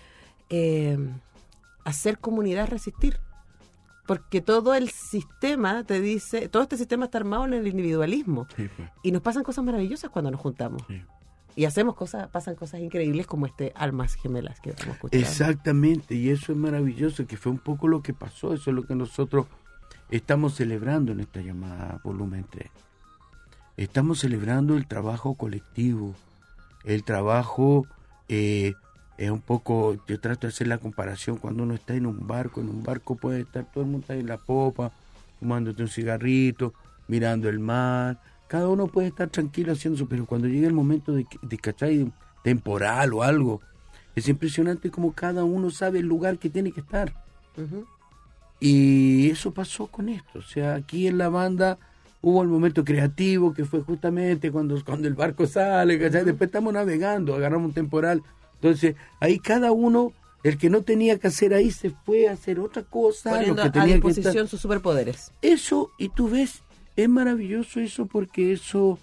S2: hacer comunidad es resistir, porque todo el sistema te dice, todo este sistema está armado en el individualismo,
S6: Sí, pues.
S2: y nos pasan cosas maravillosas cuando nos juntamos.
S6: Sí.
S2: Y pasan cosas increíbles como Almas Gemelas que vamos a escuchar.
S6: Exactamente, y eso es maravilloso, que fue un poco lo que pasó, eso es lo que nosotros estamos celebrando en esta llamada volumen 3. Estamos celebrando el trabajo colectivo, el trabajo, es un poco, yo trato de hacer la comparación cuando uno está en un barco puede estar todo el mundo ahí en la popa, fumándote un cigarrito, mirando el mar. Cada uno puede estar tranquilo haciendo eso, pero cuando llega el momento de ¿cachai? Temporal o algo, es impresionante como cada uno sabe el lugar que tiene que estar.
S2: Uh-huh.
S6: Y eso pasó con esto. O sea, aquí en la banda hubo el momento creativo que fue justamente cuando el barco sale, ¿cachai? Después estamos navegando, agarramos un temporal. Entonces, ahí cada uno, el que no tenía que hacer ahí, se fue a hacer otra cosa.
S2: Poniendo
S6: lo que
S2: a
S6: tenía
S2: disposición
S6: que estar.
S2: sus superpoderes.
S6: Eso, y tú ves, es maravilloso eso porque eso,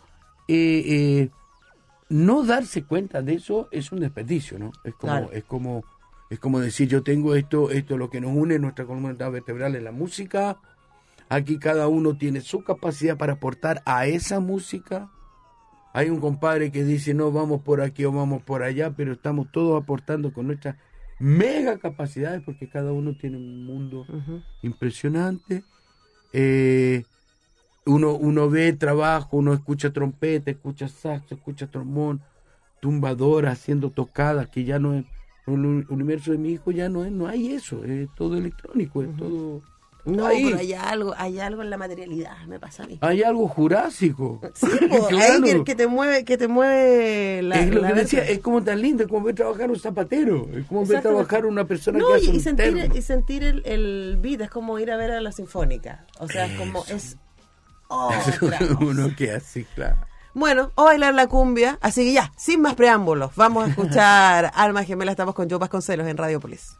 S6: no darse cuenta de eso es un desperdicio, ¿no? Es como,
S2: Claro.
S6: es como decir, yo tengo esto lo que nos une, nuestra columna vertebral es la música. Aquí cada uno tiene su capacidad para aportar a esa música. Hay un compadre que dice, no, vamos por aquí o vamos por allá, pero estamos todos aportando con nuestras mega capacidades porque cada uno tiene un mundo impresionante. Uno ve trabajo, uno escucha trompeta, escucha saxo, escucha trombón, tumbadora haciendo tocadas, que ya no es, en el universo de mi hijo ya no hay eso, es todo electrónico, es todo...
S2: No,
S6: ahí.
S2: pero hay algo en la materialidad, me pasa a mí.
S6: Hay algo jurásico.
S2: Sí, po,
S6: Claro.
S2: ahí que te mueve la...
S6: Es lo
S2: la
S6: que decía,
S2: verga.
S6: es como tan lindo, es como ver trabajar un zapatero, es como ver
S2: Exactamente.
S6: trabajar una persona
S2: No,
S6: que hace
S2: y
S6: un
S2: sentir,
S6: termo.
S2: y sentir el beat, es como ir a ver a la sinfónica. O sea, es como, es otra cosa.
S6: Uno que así, claro.
S2: Bueno, o bailar la cumbia, así que ya, sin más preámbulos, vamos a escuchar Almas Gemelas. Estamos con Joe Vasconcelos en Radiopolis.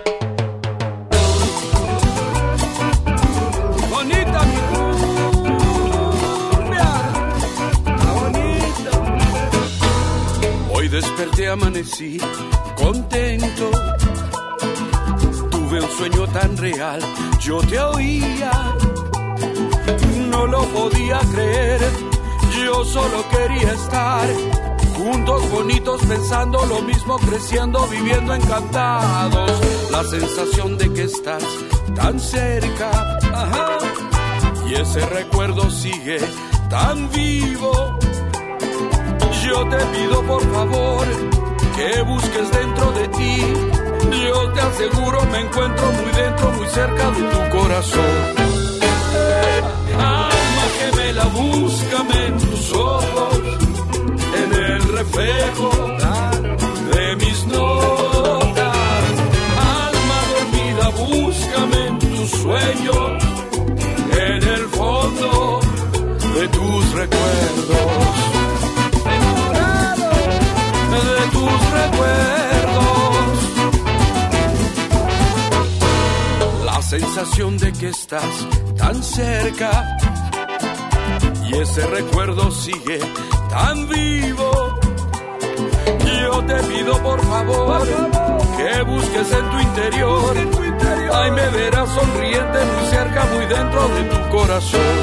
S7: Bonita mi cumbia, está bonito. Hoy desperté, amanecí contento. Tuve un sueño tan real, yo te oía. No lo podía creer, yo solo quería estar juntos, bonitos, pensando lo mismo, creciendo, viviendo encantados. La sensación de que estás tan cerca, ajá, y ese recuerdo sigue tan vivo. Yo te pido por favor que busques dentro de ti Yo te aseguro me encuentro muy dentro, muy cerca de tu corazón. Alma gemela, búscame en tus ojos, en el reflejo de mis notas. Alma dormida, búscame en tus sueños, en el fondo de tus recuerdos. De tus recuerdos. La sensación de que estás tan cerca y ese recuerdo sigue tan vivo. Yo te pido por favor que busques en tu interior. Ay, me verás sonriente muy cerca, muy dentro de tu corazón.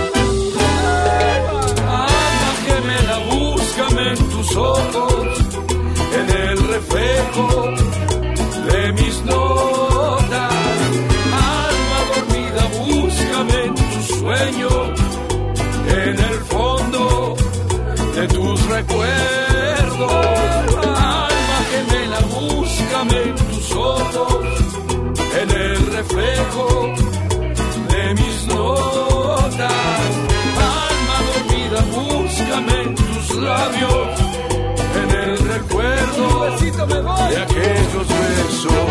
S7: Alma gemela, búscame en tus ojos, en el reflejo de mis notas. Alma dormida, búscame en tus sueños, en el fondo de tus recuerdos. Alma gemela, búscame en tus ojos, en el reflejo de mis notas. Alma dormida, búscame en tus labios, en el recuerdo de aquellos besos,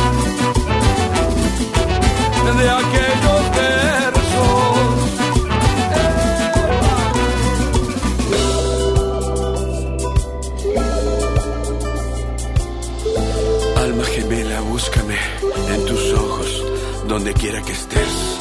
S7: de aquellos versos. Alma gemela, búscame en tus ojos, donde quiera que estés.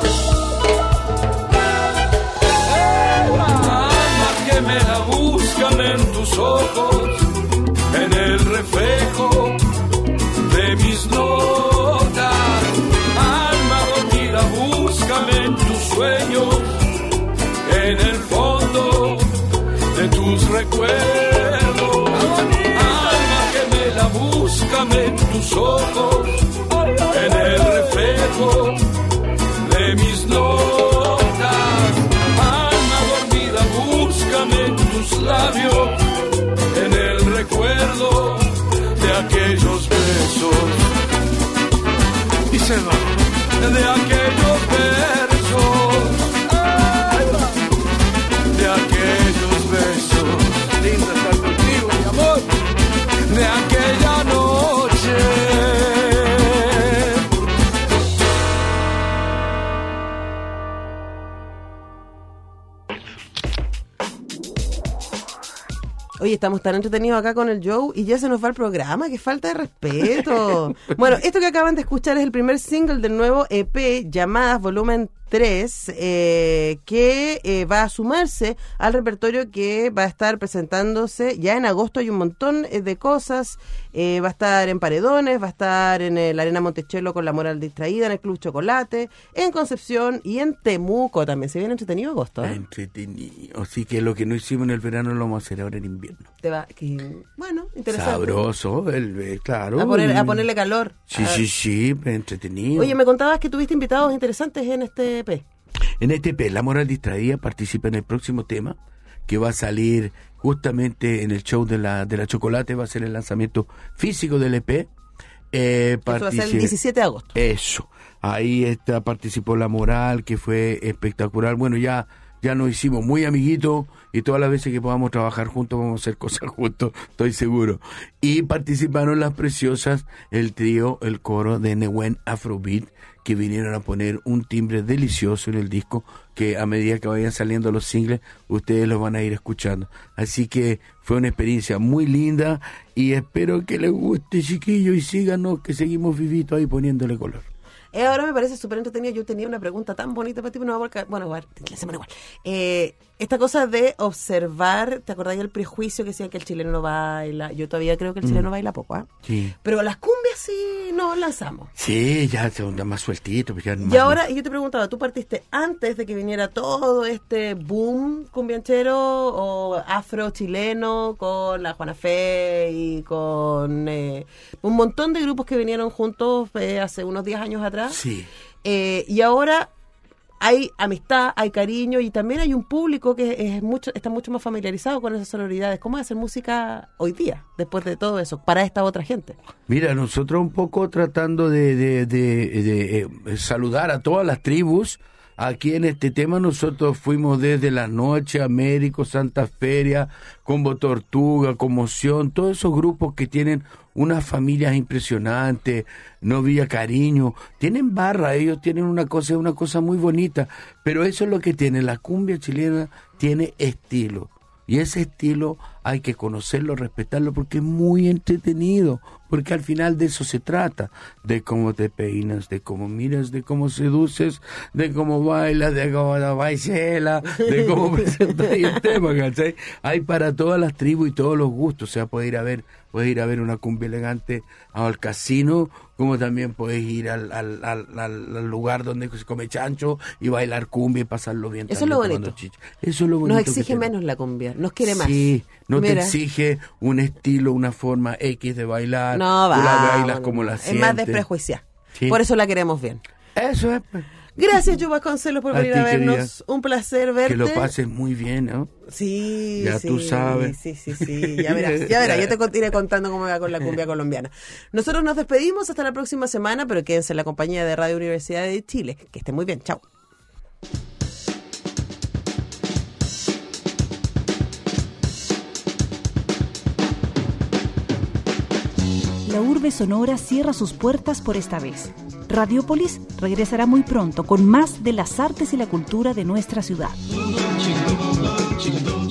S7: Alma gemela, búscame en tus ojos, en el reflejo de mis notas. Alma dormida, búscame en tus sueños, en el fondo de tus recuerdos. Alma gemela, búscame en tus ojos, en el reflejo de mis notas. Alma dormida, búscame en tus labios, en el recuerdo de aquellos besos. Y se va de aquellos versos, de aquellos besos. Lindo estar contigo, mi amor, de aquella noche.
S2: Oye, estamos tan entretenidos acá con el Joe y ya se nos va el programa, qué falta de respeto. Bueno, esto que acaban de escuchar es el primer single del nuevo EP, Llamadas Volumen 3, que va a sumarse al repertorio que va a estar presentándose ya en agosto. Hay un montón de cosas, va a estar en Paredones, va a estar en la Arena Monticello con La Moral Distraída, en el Club Chocolate, en Concepción y en Temuco también. Se viene entretenido agosto, ¿eh?
S6: Entretenido. Así que lo que no hicimos en el verano lo vamos a hacer ahora en invierno.
S2: Bueno, interesante.
S6: Sabroso, claro.
S2: A ponerle calor.
S6: Sí, entretenido.
S2: Oye, me contabas que tuviste invitados interesantes en este EP.
S6: En este EP, La Moral Distraída participa en el próximo tema, que va a salir justamente en el show de la Chocolate, va a ser el lanzamiento físico del EP.
S2: Esto va a ser el 17 de agosto.
S6: Eso. Ahí participó La Moral, que fue espectacular. Bueno, ya nos hicimos muy amiguitos y todas las veces que podamos trabajar juntos vamos a hacer cosas juntos, estoy seguro. Y participaron las preciosas, el trío, el coro de Nehuen Afrobeat, que vinieron a poner un timbre delicioso en el disco, que a medida que vayan saliendo los singles, ustedes los van a ir escuchando. Así que fue una experiencia muy linda y espero que les guste, chiquillos, y síganos, que seguimos vivitos ahí poniéndole color.
S2: Ahora me parece súper entretenido. Yo tenía una pregunta tan bonita para ti, pero no va a bueno, la semana igual. Esta cosa de observar, ¿te acordás del prejuicio que decían que el chileno no baila? Yo todavía creo que el chileno baila poco, ¿eh?
S6: Sí.
S2: Pero las cumbias sí nos lanzamos.
S6: Sí, ya son más sueltitos. Pues
S2: y ahora, yo te preguntaba, ¿tú partiste antes de que viniera todo este boom cumbianchero o afro-chileno con la Juana Fe y con un montón de grupos que vinieron juntos hace unos 10 años atrás?
S6: Sí.
S2: Y ahora hay amistad, hay cariño y también hay un público que está mucho más familiarizado con esas sonoridades. ¿Cómo es hacer música hoy día, después de todo eso, para esta otra gente?
S6: Mira, nosotros un poco tratando de saludar a todas las tribus. Aquí en este tema nosotros fuimos desde La Noche, Américo, Santa Feria, Combo Tortuga, Conmoción, todos esos grupos que tienen unas familias impresionantes, Novia Cariño, tienen barra, ellos tienen una cosa muy bonita, pero eso es lo que tiene, la cumbia chilena tiene estilo. Y ese estilo hay que conocerlo, respetarlo, porque es muy entretenido, porque al final de eso se trata, de cómo te peinas, de cómo miras, de cómo seduces, de cómo bailas, de cómo la baisela, de cómo presentas el tema, ¿cachai? Hay para todas las tribus y todos los gustos, o sea, puedes ir a ver una cumbia elegante al casino, como también puedes ir al lugar donde se come chancho y bailar cumbia y pasarlo bien.
S2: Eso es lo bonito.
S6: Eso es lo bonito.
S2: Nos exige menos la cumbia, nos quiere más.
S6: Sí, no
S2: Mira.
S6: te exige un estilo, una forma X de bailar.
S2: No,
S6: tú la
S2: vamos,
S6: bailas como la sientes.
S2: es más desprejuiciada.
S6: Sí.
S2: Por eso la queremos bien.
S6: Eso es. Pues.
S2: Gracias, Yu Vasconcelos, por
S6: A
S2: venir
S6: ti,
S2: a vernos.
S6: querida.
S2: Un placer verte.
S6: Que lo pases muy bien, ¿no?
S2: Sí,
S6: Ya
S2: sí,
S6: tú sabes.
S2: Sí. Ya verás. Yo te iré contando cómo va con la cumbia colombiana. Nosotros nos despedimos hasta la próxima semana, pero quédense en la compañía de Radio Universidad de Chile. Que estén muy bien. Chao.
S1: La urbe sonora cierra sus puertas por esta vez. Radiópolis regresará muy pronto con más de las artes y la cultura de nuestra ciudad.